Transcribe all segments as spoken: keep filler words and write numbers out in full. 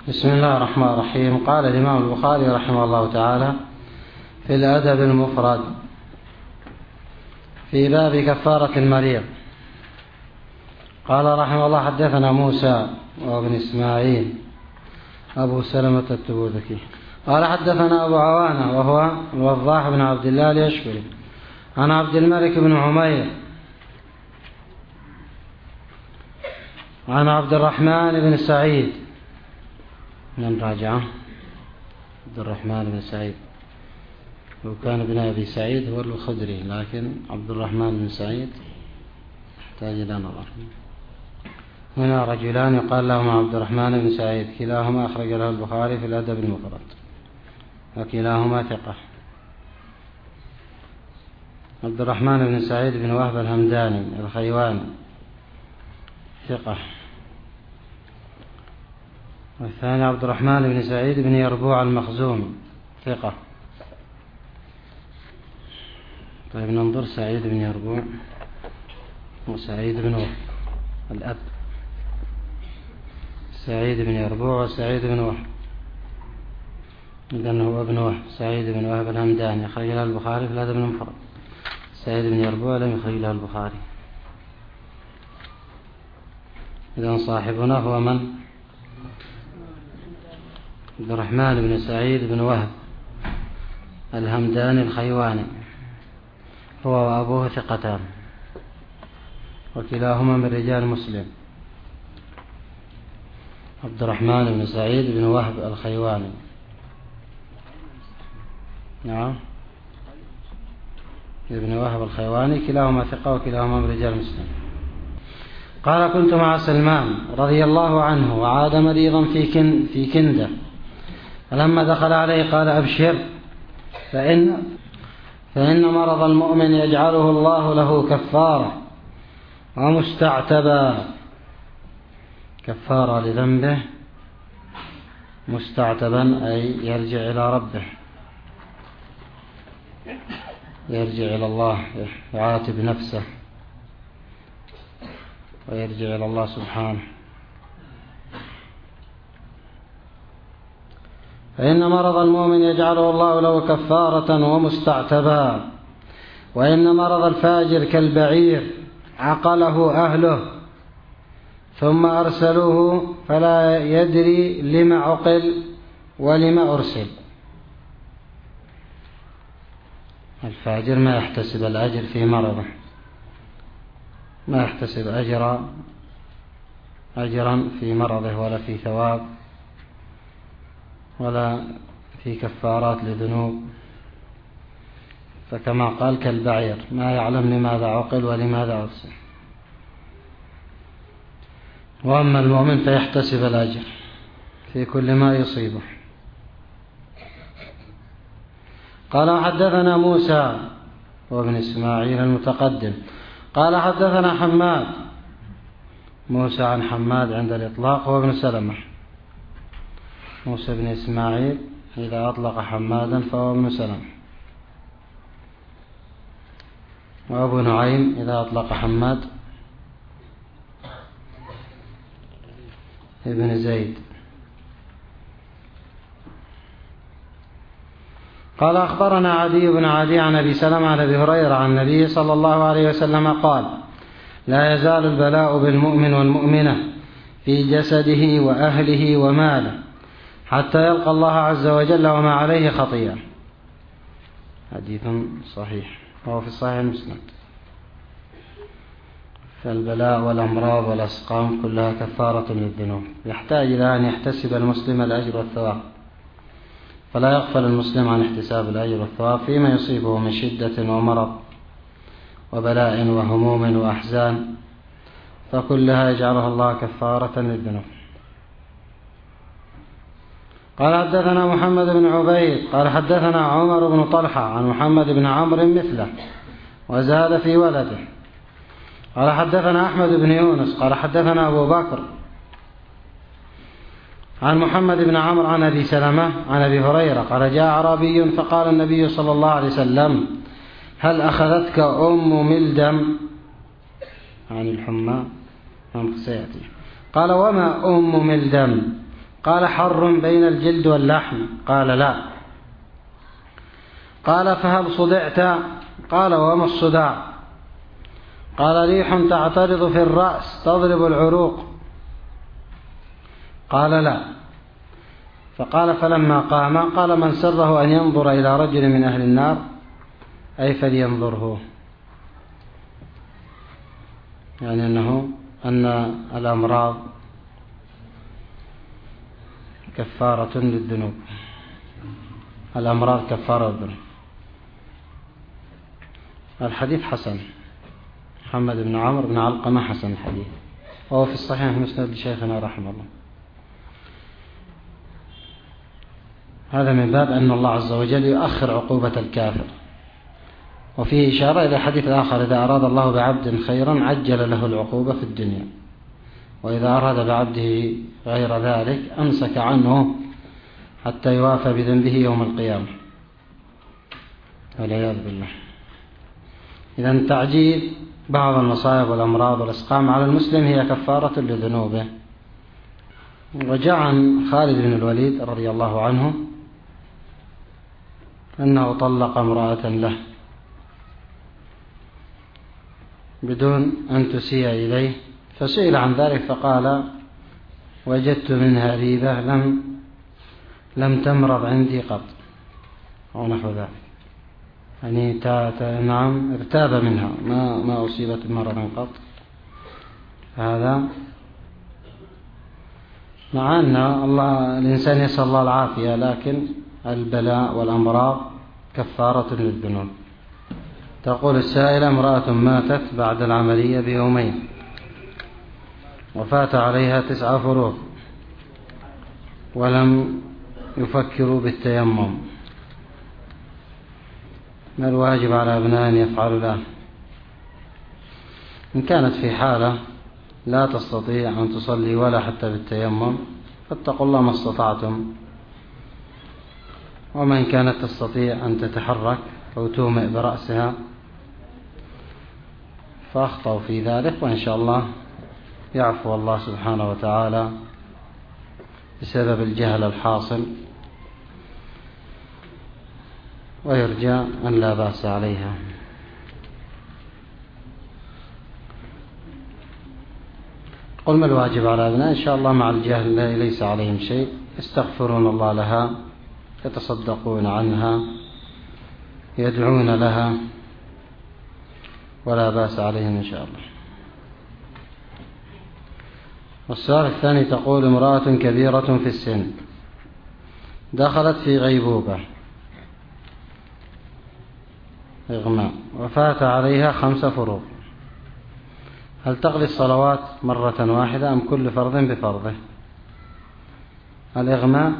بسم الله الرحمن الرحيم. قال الإمام البخاري رحمه الله تعالى في الأدب المفرد في باب كفارة المريض. قال رحمه الله: حدثنا موسى وابن إسماعيل أبو سلمة التبوذكي قال حدثنا أبو عوانة وهو الوضاح بن عبد الله اليشكري عن عبد الملك بن عمير عن عبد الرحمن بن سعيد من راجعه عبد الرحمن بن سعيد، وكان ابن أبي سعيد هو الخدري، لكن عبد الرحمن بن سعيد يحتاج إلى نظر. هنا رجلان يقال لهما عبد الرحمن بن سعيد، كلاهما أخرج له البخاري في الأدب المفرد وكلاهما ثقة. عبد الرحمن بن سعيد بن وهب الهمداني الخيواني ثقة، والثاني عبد الرحمن بن سعيد بن يربوع المخزومي ثقة. طيب ننظر سعيد بن يربوع وسعيد بن وهب الأب، سعيد بن يربوع وسعيد بن وهب، إذن هو ابن وهب سعيد بن وهب الهمداني أخرج له البخاري في الأدب المفرد. سعيد بن يربوع لم يخرج له البخاري. إذن صاحبنا هو من؟ عبد الرحمن بن سعيد بن وهب الهمداني الخيواني، هو وأبوه ثقتان وكلاهما من رجال مسلم. عبد الرحمن بن سعيد بن وهب الخيواني، نعم ابن وهب الخيواني، كلاهما ثقة وكلاهما من رجال مسلم. قال: كنت مع سلمان رضي الله عنه وعاد مريضا في كن في كندة، فلما دخل عليه قال: أبشر، فإن فإن مرض المؤمن يجعله الله له كفارة ومستعتبا، كفارة لذنبه، مستعتبا أي يرجع إلى ربه، يرجع إلى الله، يعاتب نفسه ويرجع إلى الله سبحانه. فإن مرض المؤمن يجعله الله له كفارة ومستعتبا، وإن مرض الفاجر كالبعير عقله أهله ثم أرسلوه فلا يدري لما عقل ولما أرسل. الفاجر ما يحتسب الأجر في مرضه، ما يحتسب أجرا أجرا في مرضه ولا في ثواب ولا في كفارات لذنوب، فكما قال كالبعير ما يعلم لماذا عقل ولماذا أرسل. وأما المؤمن فيحتسب الأجر في كل ما يصيبه. قال: حدثنا موسى وابن إسماعيل المتقدم قال حدثنا حماد، موسى عن حماد عند الإطلاق هو ابن سلمة، موسى بن إسماعيل إذا أطلق حمادا فهو ابن سلمة، وأبو نعيم إذا أطلق حماد ابن زيد. قال: أخبرنا عدي بن عدي عن أبي سلمة عن أبي هريرة عن النبي صلى الله عليه وسلم قال: لا يزال البلاء بالمؤمن والمؤمنة في جسده وأهله وماله حتى يلقى الله عز وجل وما عليه خطيئة. حديث صحيح وهو في الصحيح المسند. فالبلاء والأمراض والأسقام كلها كفارة للذنوب، يحتاج إلى أن يحتسب المسلم الأجر والثواب، فلا يغفل المسلم عن احتساب الأجر والثواب فيما يصيبه من شدة ومرض وبلاء وهموم وأحزان، فكلها يجعلها الله كفارة للذنوب. قال: حدثنا محمد بن عبيد قال حدثنا عمر بن طلحة عن محمد بن عمرو مثله وزاد في ولده. قال: حدثنا أحمد بن يونس قال حدثنا أبو بكر عن محمد بن عمرو عن أبي سلمة عن أبي هريرة قال: جاء أعرابي فقال النبي صلى الله عليه وسلم: هل أخذتك أم ملدم؟ عن الحمى عن سيأتي. قال: وما أم ملدم؟ قال حر بين الجلد واللحم؟ قال لا. قال فهل صدعت؟ قال وما الصداع؟ قال ريح تعترض في الرأس تضرب العروق؟ قال لا. فقال فلما قام قال من سره أن ينظر إلى رجل من أهل النار أي فلينظره، يعني أنه أن الأمراض كفارة للذنوب، الأمراض كفارة للذنوب. الحديث حسن، محمد بن عمرو بن علقمة حسن الحديث، وهو في الصحيح مسند لشيخنا رحمه الله. هذا من باب أن الله عز وجل يؤخر عقوبة الكافر. وفيه إشارة إلى حديث آخر: إذا أراد الله بعبد خيرا عجل له العقوبة في الدنيا، وإذا أراد بعبده غير ذلك أمسك عنه حتى يوافى بذنبه يوم القيامة، والعياذ بالله. إذن تعجيل بعض المصائب والأمراض والأسقام على المسلم هي كفارة لذنوبه. وجاء عن خالد بن الوليد رضي الله عنه أنه طلق امرأة له بدون أن تسيء إليه، فسئل عن ذلك فقال: وجدت منها ريبة لم لم تمرض عندي قط، أو نحو ذلك، يعني تا تا نعم ارتاب منها، ما ما أصيبت بمرض قط. هذا مع أن الله الإنسان يسأل الله العافية، لكن البلاء والأمراض كفارة للذنوب. تقول السائلة: امرأة ماتت بعد العملية بيومين وفات عليها تسعة فروض ولم يفكروا بالتيمم، ما الواجب على أبناء أن يفعلوا الآن؟ إن كانت في حالة لا تستطيع أن تصلي ولا حتى بالتيمم فاتقوا الله ما استطعتم، ومن كانت تستطيع أن تتحرك أو تومئ برأسها فأخطأوا في ذلك، وإن شاء الله يعفو الله سبحانه وتعالى بسبب الجهل الحاصل، ويرجى أن لا بأس عليها. قل ما الواجب على أبناء؟ إن شاء الله مع الجهل ليس عليهم شيء، يستغفرون الله لها، يتصدقون عنها، يدعون لها، ولا بأس عليهم إن شاء الله. والسؤال الثاني تقول: امرأة كبيرة في السن دخلت في غيبوبة إغماء وفات عليها خمس فروض، هل تقضي الصلوات مرة واحدة أم كل فرض بفرضه؟ الإغماء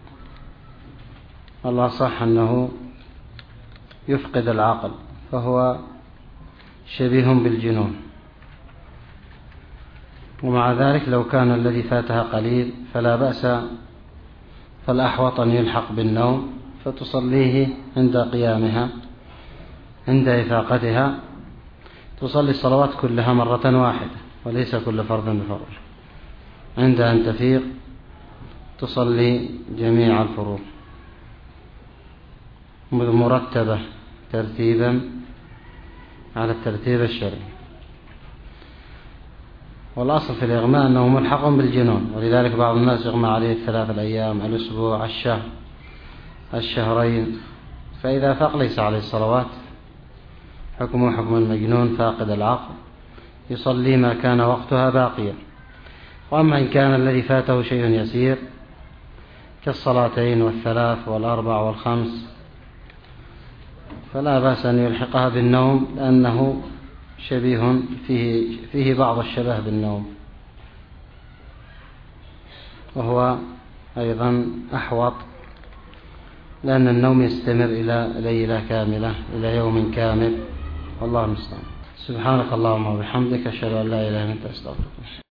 الله صح أنه يفقد العقل، فهو شبيه بالجنون، ومع ذلك لو كان الذي فاتها قليل فلا بأس، فالأحوط أن يلحق بالنوم فتصليه عند قيامها، عند إفاقتها تصلي الصلوات كلها مرة واحدة وليس كل فرض بفرض، عند أن تفيق تصلي جميع الفروض مرتبة ترتيبا على الترتيب الشرعي. والأصل في الإغماء أنه ملحق بالجنون، ولذلك بعض الناس يغمى عليه الثلاث الأيام، الأسبوع، الشهر، الشهرين، فإذا فاق ليس عليه الصلوات، حكمه حكم المجنون فاقد العقل، يصلي ما كان وقتها باقيا. وأما إن كان الذي فاته شيء يسير كالصلاتين والثلاث والأربع والخمس فلا بأس أن يلحقها بالنوم، لأنه شبيه فيه, فيه بعض الشبه بالنوم، وهو أيضا أحوط، لأن النوم يستمر إلى ليلة كاملة، إلى يوم كامل، والله المستعان. سبحانك اللهم وبحمدك، أشهد أن لا إله إلا أنت، أستغفرك.